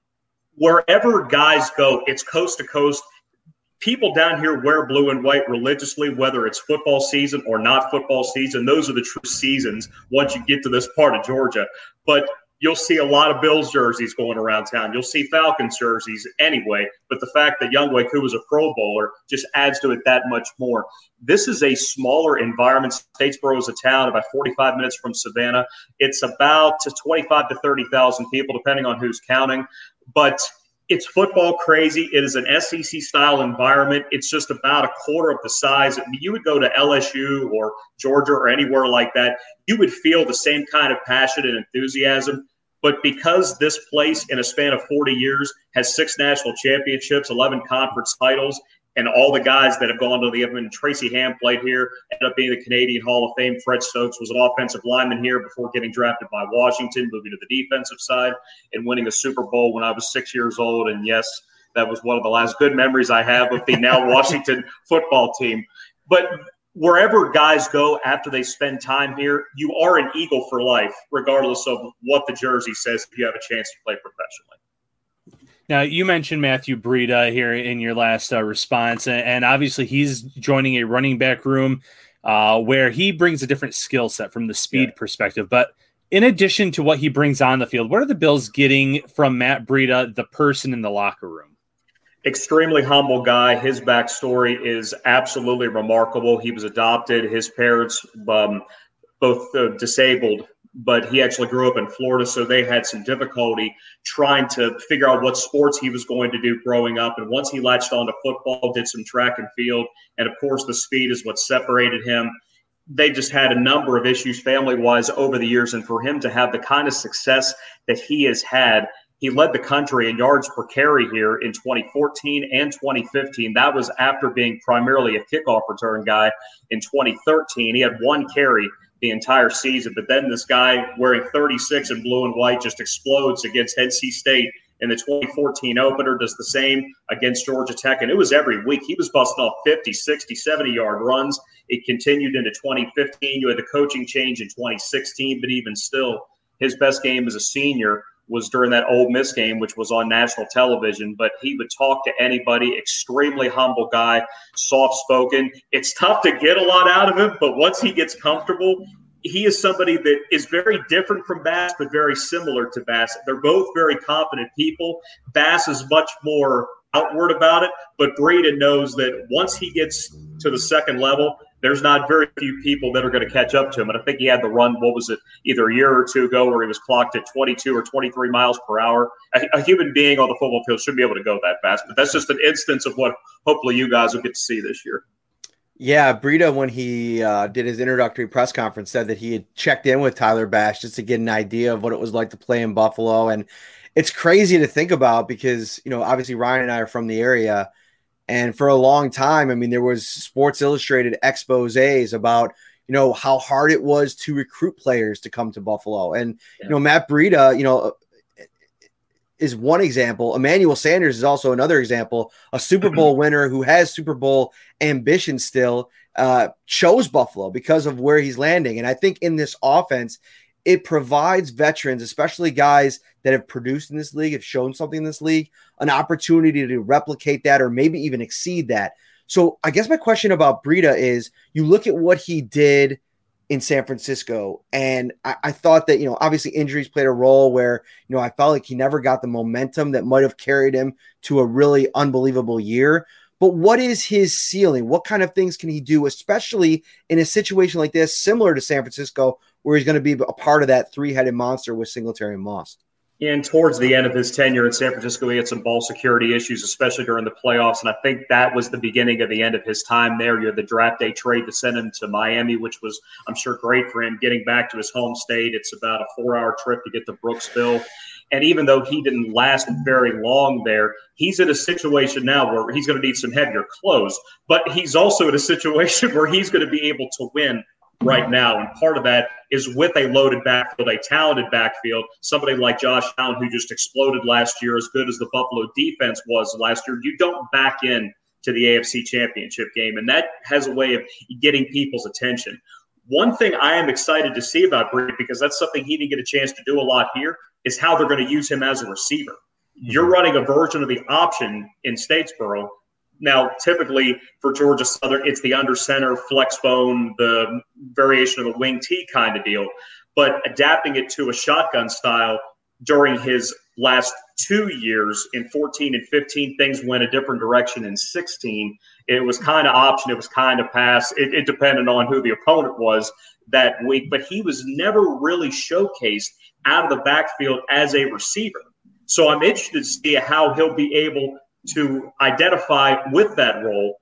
S8: Wherever guys go, it's coast to coast. People down here wear blue and white religiously, whether it's football season or not football season. Those are the true seasons once you get to this part of Georgia. But you'll see a lot of Bills jerseys going around town. You'll see Falcons jerseys anyway. But the fact that Younghoe Koo was a Pro Bowler just adds to it that much more. This is a smaller environment. Statesboro is a town about forty-five minutes from Savannah. It's about twenty-five to thirty thousand people, depending on who's counting. But it's football crazy. It is an S E C-style environment. It's just about a quarter of the size. I mean, you would go to L S U or Georgia or anywhere like that, you would feel the same kind of passion and enthusiasm. But because this place in a span of forty years has six national championships, eleven conference titles, and all the guys that have gone to the – I mean, Tracy Ham played here, ended up being the Canadian Hall of Fame. Fred Stokes was an offensive lineman here before getting drafted by Washington, moving to the defensive side and winning a Super Bowl when I was six years old. And, yes, that was one of the last good memories I have of the now Washington football team. But wherever guys go after they spend time here, you are an Eagle for life, regardless of what the jersey says if you have a chance to play professionally.
S7: Now, you mentioned Matthew Breida here in your last uh, response, and, and obviously he's joining a running back room uh, where he brings a different skill set from the speed yeah. perspective. But in addition to what he brings on the field, what are the Bills getting from Matt Breida, the person in the locker room?
S8: Extremely humble guy. His backstory is absolutely remarkable. He was adopted. His parents um, both uh, disabled, but he actually grew up in Florida, so they had some difficulty trying to figure out what sports he was going to do growing up. And once he latched onto football, did some track and field, and of course the speed is what separated him. They just had a number of issues family-wise over the years, and for him to have the kind of success that he has had, he led the country in yards per carry here in twenty fourteen and twenty fifteen. That was after being primarily a kickoff return guy in twenty thirteen. He had one carry the entire season, but then this guy wearing thirty-six in blue and white just explodes against N C State in the twenty fourteen opener, does the same against Georgia Tech, and it was every week. He was busting off fifty, sixty, seventy-yard runs. It continued into twenty fifteen. You had the coaching change in twenty sixteen, but even still, his best game as a senior was during that Ole Miss game, which was on national television. But he would talk to anybody, extremely humble guy, soft-spoken. It's tough to get a lot out of him, but once he gets comfortable, he is somebody that is very different from Bass, but very similar to Bass. They're both very confident people. Bass is much more outward about it, but Breida knows that once he gets to the second level, there's not very few people that are going to catch up to him. And I think he had the run, what was it, either a year or two ago where he was clocked at twenty-two or twenty-three miles per hour. A, a human being on the football field should be able to go that fast. But that's just an instance of what hopefully you guys will get to see this year.
S6: Yeah, Breida, when he uh, did his introductory press conference, said that he had checked in with Tyler Bass just to get an idea of what it was like to play in Buffalo. And it's crazy to think about because, you know, obviously Ryan and I are from the area. And for a long time, I mean, there was Sports Illustrated exposés about, you know, how hard it was to recruit players to come to Buffalo. And, yeah. you know, Matt Breida, you know, is one example. Emmanuel Sanders is also another example, a Super Bowl winner who has Super Bowl ambition still, uh, chose Buffalo because of where he's landing. And I think in this offense, it provides veterans, especially guys that have produced in this league, have shown something in this league, an opportunity to replicate that or maybe even exceed that. So I guess my question about Breida is you look at what he did in San Francisco, and I, I thought that, you know, obviously injuries played a role where, you know, I felt like he never got the momentum that might have carried him to a really unbelievable year. But what is his ceiling? What kind of things can he do, especially in a situation like this, similar to San Francisco, where he's going to be a part of that three-headed monster with Singletary and Moss?
S8: And towards the end of his tenure in San Francisco, he had some ball security issues, especially during the playoffs. And I think that was the beginning of the end of his time there. You had the draft day trade to send him to Miami, which was, I'm sure, great for him getting back to his home state. It's about a four-hour trip to get to Brooksville. And even though he didn't last very long there, he's in a situation now where he's going to need some heavier clothes. But he's also in a situation where he's going to be able to win right now. And part of that is with a loaded backfield, a talented backfield, somebody like Josh Allen, who just exploded last year, as good as the Buffalo defense was last year. You don't back in to the A F C Championship game, and that has a way of getting people's attention. One thing I am excited to see about Breida, because that's something he didn't get a chance to do a lot here, is how they're going to use him as a receiver. You're running a version of the option in Statesboro. Now, typically for Georgia Southern, it's the under center, flex bone, the variation of the wing T kind of deal. But adapting it to a shotgun style during his last two years in fourteen and fifteen, things went a different direction in sixteen. It was kind of option. It was kind of pass. It, it depended on who the opponent was that week. But he was never really showcased out of the backfield as a receiver. So I'm interested to see how he'll be able to identify with that role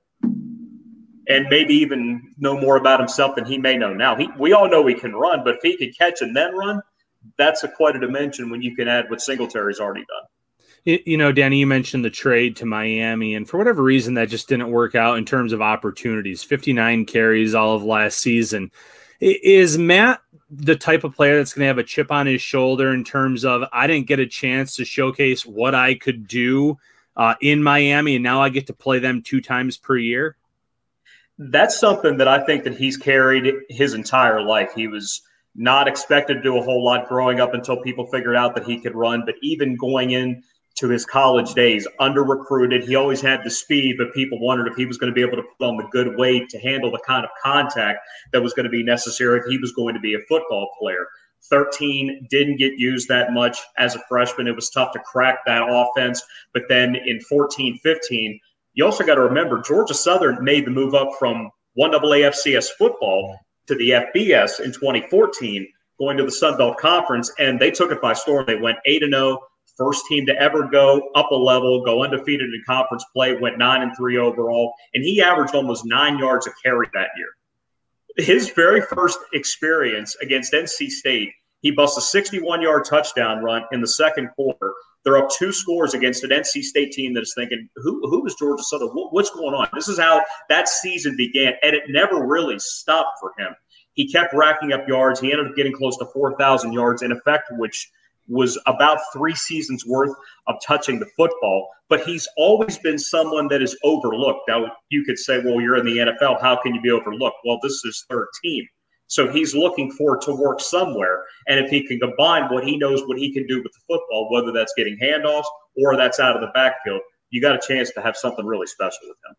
S8: and maybe even know more about himself than he may know now. He, we all know he can run, but if he can catch and then run, that's a quite a dimension when you can add what Singletary's already done.
S7: You know, Danny, you mentioned the trade to Miami, and for whatever reason, that just didn't work out in terms of opportunities. fifty-nine carries all of last season. Is Matt the type of player that's going to have a chip on his shoulder in terms of, I didn't get a chance to showcase what I could do uh, in Miami, and now I get to play them two times per year?
S8: That's something that I think that he's carried his entire life. He was not expected to do a whole lot growing up until people figured out that he could run, but even going in to his college days, under-recruited. He always had the speed, but people wondered if he was going to be able to put on the good weight to handle the kind of contact that was going to be necessary if he was going to be a football player. thirteen didn't get used that much as a freshman. It was tough to crack that offense. But then in fourteen, fifteen, you also got to remember Georgia Southern made the move up from one A A F C S football to the F B S in twenty fourteen, going to the Sun Belt Conference, and they took it by storm. They went eight and oh. First team to ever go up a level, go undefeated in conference play, went nine and three overall, and he averaged almost nine yards a carry that year. His very first experience against N C State, he busts a sixty-one-yard touchdown run in the second quarter. They're up two scores against an N C State team that is thinking, who, who is Georgia Southern? What's going on? This is how that season began, and it never really stopped for him. He kept racking up yards. He ended up getting close to four thousand yards in effect, which was about three seasons worth of touching the football, but he's always been someone that is overlooked. Now, you could say, well, you're in the N F L. How can you be overlooked? Well, this is his third team. So he's looking for to work somewhere. And if he can combine what he knows, what he can do with the football, whether that's getting handoffs or that's out of the backfield, you got a chance to have something really special with him.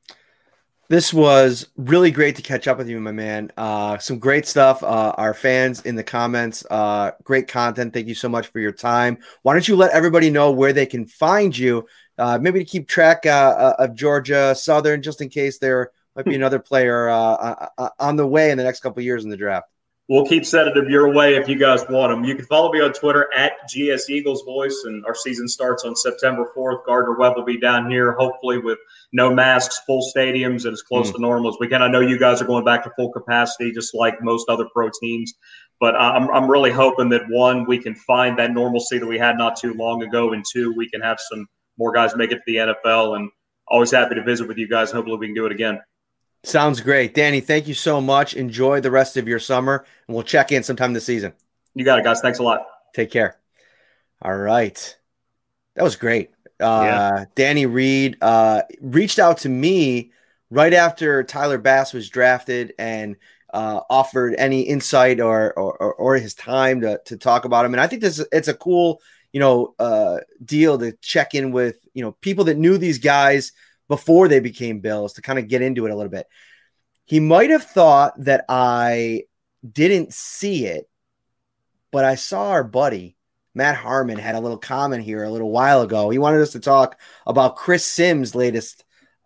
S6: This was really great to catch up with you, my man. Uh, some great stuff. Uh, our fans in the comments, uh, great content. Thank you so much for your time. Why don't you let everybody know where they can find you, uh, maybe to keep track uh, of Georgia Southern, just in case there might be another player uh, uh, on the way in the next couple of years in the draft.
S8: We'll keep sending them your way if you guys want them. You can follow me on Twitter at G S Eagles Voice, and our season starts on September fourth. Gardner Webb will be down here, hopefully with no masks, full stadiums, and as close mm. to normal as we can. I know you guys are going back to full capacity, just like most other pro teams. But I'm I'm really hoping that, one, we can find that normalcy that we had not too long ago, and two, we can have some more guys make it to the N F L. And always happy to visit with you guys. Hopefully we can do it again.
S6: Sounds great. Danny, thank you so much. Enjoy the rest of your summer, and we'll check in sometime this season.
S8: You got it, guys. Thanks a lot.
S6: Take care. All right. That was great. Uh, yeah. Danny Reed uh, reached out to me right after Tyler Bass was drafted and uh, offered any insight or, or, or his time to, to talk about him. And I think this it's a cool, you know, uh, deal to check in with, you know, people that knew these guys before they became Bills, to kind of get into it a little bit. He might have thought that I didn't see it, but I saw our buddy, Matt Harmon, had a little comment here a little while ago. He wanted us to talk about Chris Sims' latest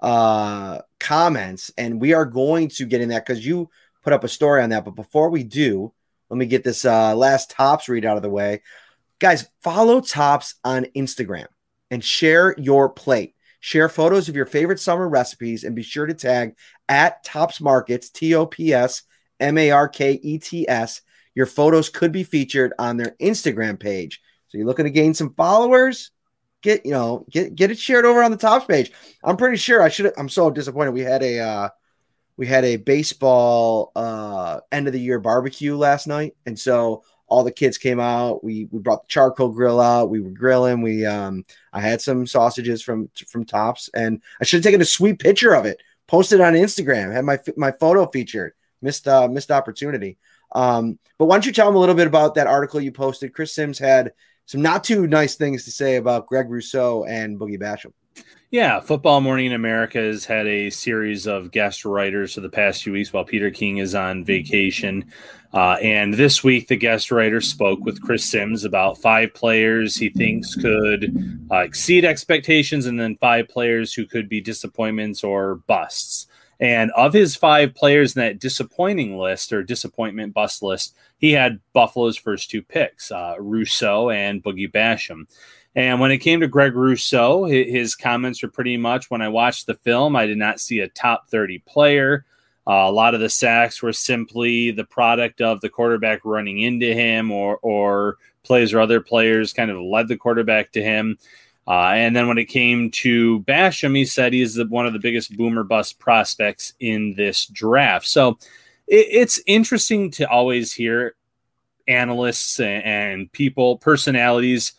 S6: uh, comments, and we are going to get in that because you put up a story on that. But before we do, let me get this uh, last Tops read out of the way. Guys, follow Tops on Instagram and share your plate. Share photos of your favorite summer recipes and be sure to tag at Tops Markets, T O P S M A R K E T S. Your photos could be featured on their Instagram page. So you're looking to gain some followers? Get, you know, get get it shared over on the Tops page. I'm pretty sure I should. I'm so disappointed. We had a uh, we had a baseball uh, end of the year barbecue last night, and so all the kids came out. We we brought the charcoal grill out. We were grilling. We um I had some sausages from from Tops, and I should have taken a sweet picture of it, posted on Instagram, had my my photo featured. Missed uh, missed opportunity. Um, but why don't you tell them a little bit about that article you posted? Chris Sims had some not too nice things to say about Greg Rousseau and Boogie Basham.
S7: Yeah, Football Morning in America has had a series of guest writers for the past few weeks while Peter King is on vacation. Uh, and this week, the guest writer spoke with Chris Sims about five players he thinks could uh, exceed expectations, and then five players who could be disappointments or busts. And of his five players in that disappointing list or disappointment bust list, he had Buffalo's first two picks, uh, Rousseau and Boogie Basham. And when it came to Greg Rousseau, his comments were pretty much, when I watched the film, I did not see a top thirty player. Uh, a lot of the sacks were simply the product of the quarterback running into him, or or plays or other players kind of led the quarterback to him. Uh, and then when it came to Basham, he said he's the, one of the biggest boomer bust prospects in this draft. So it, it's interesting to always hear analysts and, and people, personalities,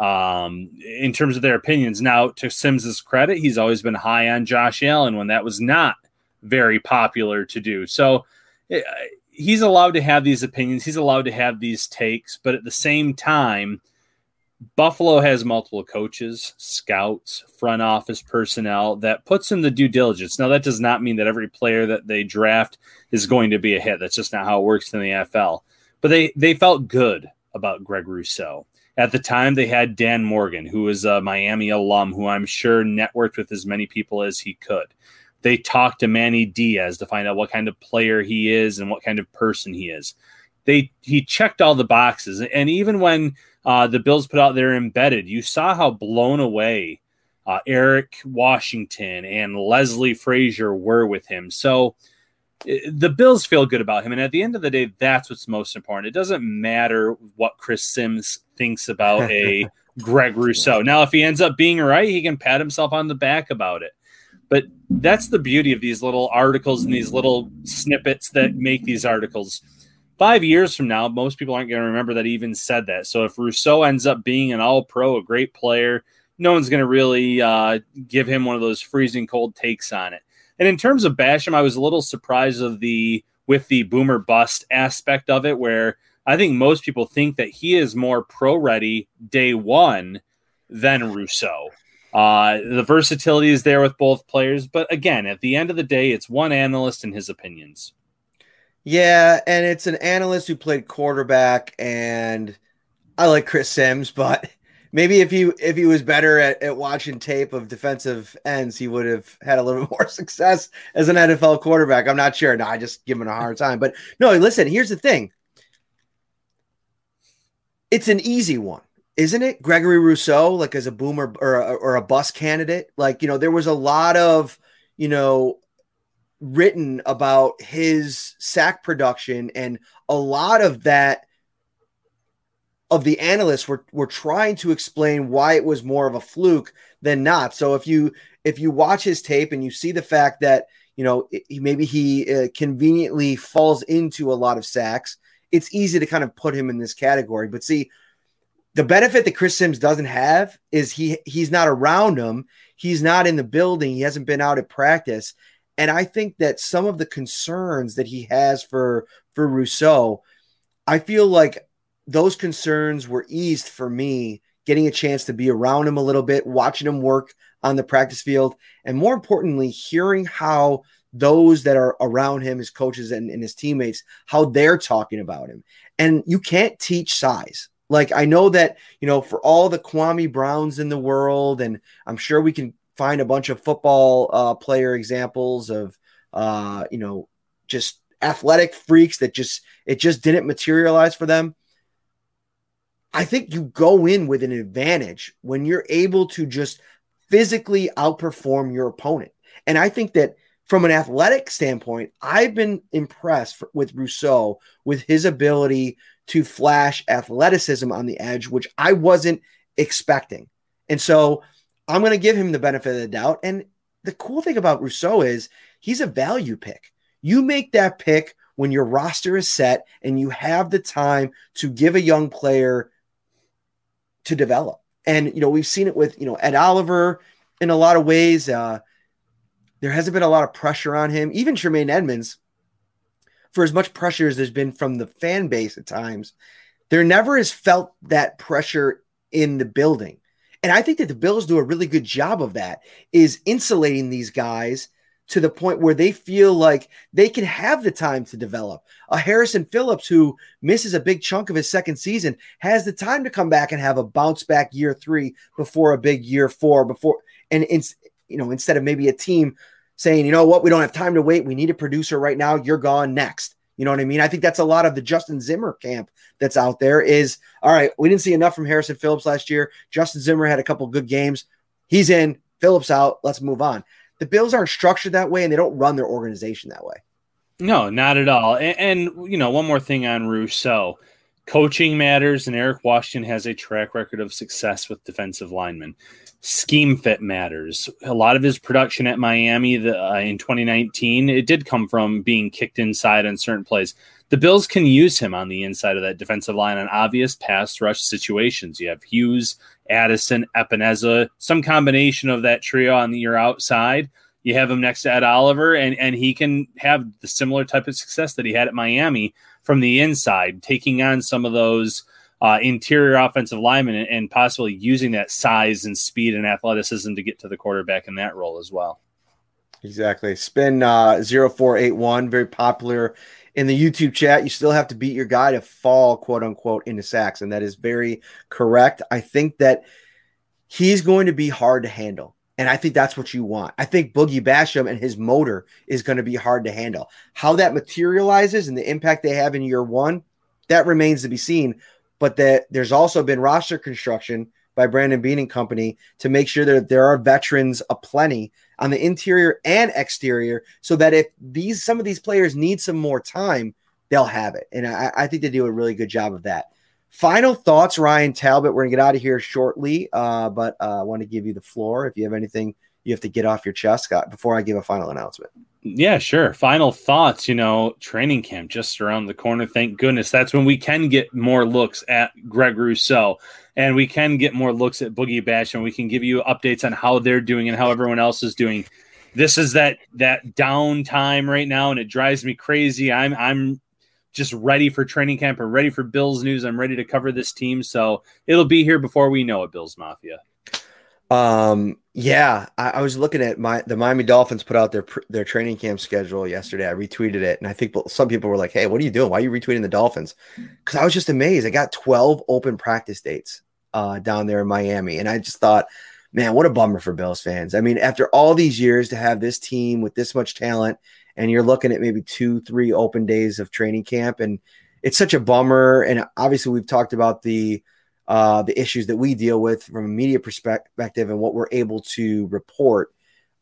S7: um, in terms of their opinions. Now, to Sims's credit, he's always been high on Josh Allen when that was not very popular to do. So it, he's allowed to have these opinions. He's allowed to have these takes. But at the same time, Buffalo has multiple coaches, scouts, front office personnel that puts in the due diligence. Now, that does not mean that every player that they draft is going to be a hit. That's just not how it works in the N F L. But they, they felt good about Greg Rousseau. At the time, they had Dan Morgan, who is a Miami alum, who I'm sure networked with as many people as he could. They talked to Manny Diaz to find out what kind of player he is and what kind of person he is. They He checked all the boxes. And even when uh, the Bills put out their embedded, you saw how blown away uh, Eric Washington and Leslie Frazier were with him. So the Bills feel good about him. And at the end of the day, that's what's most important. It doesn't matter what Chris Sims thinks about a Greg Rousseau. Now, if he ends up being right, he can pat himself on the back about it. But that's the beauty of these little articles and these little snippets that make these articles. Five years from now, most people aren't going to remember that he even said that. So if Rousseau ends up being an all-pro, a great player, no one's going to really uh, give him one of those freezing cold takes on it. And in terms of Basham, I was a little surprised of the with the boomer bust aspect of it, where I think most people think that he is more pro-ready day one than Rousseau. Uh, the versatility is there with both players. But again, at the end of the day, it's one analyst and his opinions.
S6: Yeah, and it's an analyst who played quarterback, and I like Chris Sims, but maybe if he if he was better at, at watching tape of defensive ends, he would have had a little bit more success as an N F L quarterback. I'm not sure. No, I just give him a hard time. But no, listen, here's the thing. It's an easy one, isn't it? Gregory Rousseau, like as a boomer or a, or a bust candidate. Like, you know, there was a lot of, you know, written about his sack production, and a lot of that of the analysts were, were trying to explain why it was more of a fluke than not. So if you, if you watch his tape and you see the fact that, you know, it, maybe he uh, conveniently falls into a lot of sacks, it's easy to kind of put him in this category. But see, the benefit that Chris Sims doesn't have is he he's not around him. He's not in the building. He hasn't been out at practice. And I think that some of the concerns that he has for, for Rousseau, I feel like those concerns were eased for me, getting a chance to be around him a little bit, watching him work on the practice field, and more importantly, hearing how those that are around him, his coaches and, and his teammates, how they're talking about him. And you can't teach size. Like, I know that, you know, for all the Kwame Browns in the world, and I'm sure we can find a bunch of football uh, player examples of, uh, you know, just athletic freaks that just, it just didn't materialize for them. I think you go in with an advantage when you're able to just physically outperform your opponent. And I think that from an athletic standpoint, I've been impressed with Rousseau with his ability to flash athleticism on the edge, which I wasn't expecting. And so I'm going to give him the benefit of the doubt. And the cool thing about Rousseau is he's a value pick. You make that pick when your roster is set and you have the time to give a young player to develop. And, you know, we've seen it with, you know, Ed Oliver in a lot of ways. Uh, there hasn't been a lot of pressure on him. Even Tremaine Edmonds, for as much pressure as there's been from the fan base at times, there never has felt that pressure in the building. And I think that the Bills do a really good job of that, is insulating these guys to the point where they feel like they can have the time to develop. A Harrison Phillips, who misses a big chunk of his second season, has the time to come back and have a bounce back year three before a big year four before. And it's, you know, instead of maybe a team saying, you know what, we don't have time to wait. We need a producer right now. You're gone next. You know what I mean? I think that's a lot of the Justin Zimmer camp that's out there is, all right, we didn't see enough from Harrison Phillips last year. Justin Zimmer had a couple good games. He's in, Phillips out. Let's move on. The Bills aren't structured that way, and they don't run their organization that way.
S7: No, not at all. And, and you know, one more thing on Rousseau. Coaching matters, and Eric Washington has a track record of success with defensive linemen. Scheme fit matters. A lot of his production at Miami the, uh, in twenty nineteen, it did come from being kicked inside on certain plays. The Bills can use him on the inside of that defensive line on obvious pass rush situations. You have Hughes, Addison, Epineza, some combination of that trio on your outside. You have him next to Ed Oliver, and, and he can have the similar type of success that he had at Miami from the inside, taking on some of those uh, interior offensive linemen and, and possibly using that size and speed and athleticism to get to the quarterback in that role as well.
S6: Exactly. Spin uh, zero four eight one, very popular in the YouTube chat. You still have to beat your guy to fall, quote unquote, into sacks, and that is very correct. I think that he's going to be hard to handle. And I think that's what you want. I think Boogie Basham and his motor is going to be hard to handle. How that materializes and the impact they have in year one, that remains to be seen. But that there's also been roster construction by Brandon Beane and company to make sure that there are veterans aplenty on the interior and exterior, so that if these some of these players need some more time, they'll have it. And I, I think they do a really good job of that. Final thoughts, Ryan Talbot. We're going to get out of here shortly, uh, but uh, I want to give you the floor. If you have anything you have to get off your chest, Scott, before I give a final announcement.
S7: Yeah, sure. Final thoughts, you know, training camp just around the corner. Thank goodness. That's when we can get more looks at Greg Rousseau, and we can get more looks at Boogie Basham. We can give you updates on how they're doing and how everyone else is doing. This is that that down time right now, and it drives me crazy. I'm I'm just ready for training camp. I'm ready for Bills news. I'm ready to cover this team. So it'll be here before we know it, Bills Mafia.
S6: Um, yeah, I, I was looking at my, the Miami Dolphins put out their, their training camp schedule yesterday. I retweeted it. And I think some people were like, hey, what are you doing? Why are you retweeting the Dolphins? Cause I was just amazed. I got twelve open practice dates uh, down there in Miami. And I just thought, man, what a bummer for Bills fans. I mean, after all these years to have this team with this much talent, and you're looking at maybe two, three open days of training camp. And it's such a bummer. And obviously we've talked about the, uh, the issues that we deal with from a media perspective and what we're able to report.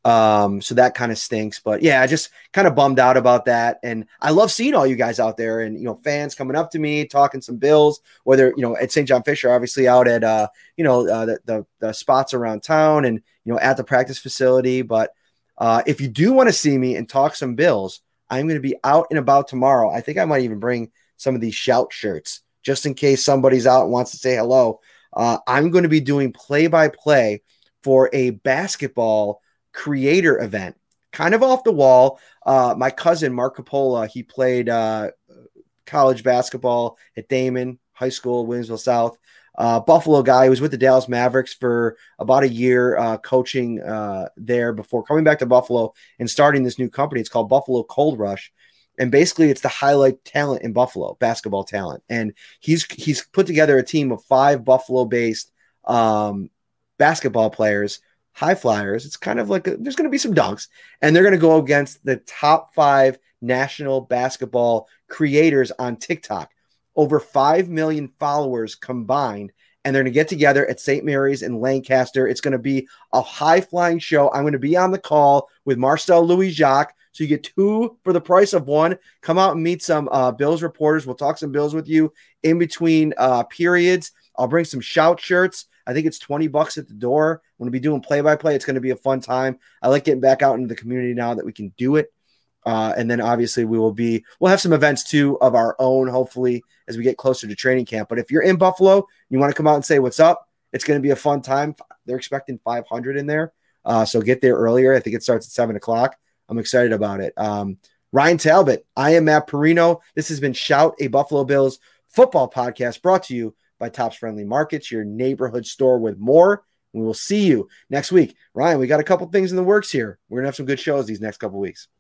S6: Um, so that kind of stinks, but yeah, I just kind of bummed out about that. And I love seeing all you guys out there and, you know, fans coming up to me, talking some Bills, whether, you know, at Saint John Fisher, obviously out at, uh, you know, uh, the, the, the spots around town and, you know, at the practice facility. But Uh, if you do want to see me and talk some Bills, I'm going to be out and about tomorrow. I think I might even bring some of these shout shirts just in case somebody's out and wants to say hello. Uh, I'm going to be doing play-by-play for a basketball creator event, kind of off the wall. Uh, my cousin, Mark Coppola, he played uh, college basketball at Damon High School, Williamsville South. Uh, Buffalo guy. He was with the Dallas Mavericks for about a year, uh, coaching uh, there before coming back to Buffalo and starting this new company. It's called Buffalo Cold Rush. And basically it's to highlight talent in Buffalo, basketball talent. And he's, he's put together a team of five Buffalo based um, basketball players, high flyers. It's kind of like, a, there's going to be some dunks, and they're going to go against the top five national basketball creators on TikTok. Over five million followers combined, and they're going to get together at Saint Mary's in Lancaster. It's going to be a high-flying show. I'm going to be on the call with Marcel Louis-Jacques, so you get two for the price of one. Come out and meet some uh, Bills reporters. We'll talk some Bills with you in between uh, periods. I'll bring some shout shirts. I think it's twenty bucks at the door. I'm going to be doing play-by-play. It's going to be a fun time. I like getting back out into the community now that we can do it. Uh, and then obviously we will be, we'll have some events too of our own, hopefully, as we get closer to training camp. But if you're in Buffalo, you want to come out and say what's up, it's going to be a fun time. They're expecting five hundred in there. Uh, so get there earlier. I think it starts at seven o'clock. I'm excited about it. Um, Ryan Talbot, I am Matt Perino. This has been Shout, a Buffalo Bills football podcast brought to you by Tops Friendly Markets, your neighborhood store with more. We will see you next week. Ryan, we got a couple things in the works here. We're going to have some good shows these next couple weeks.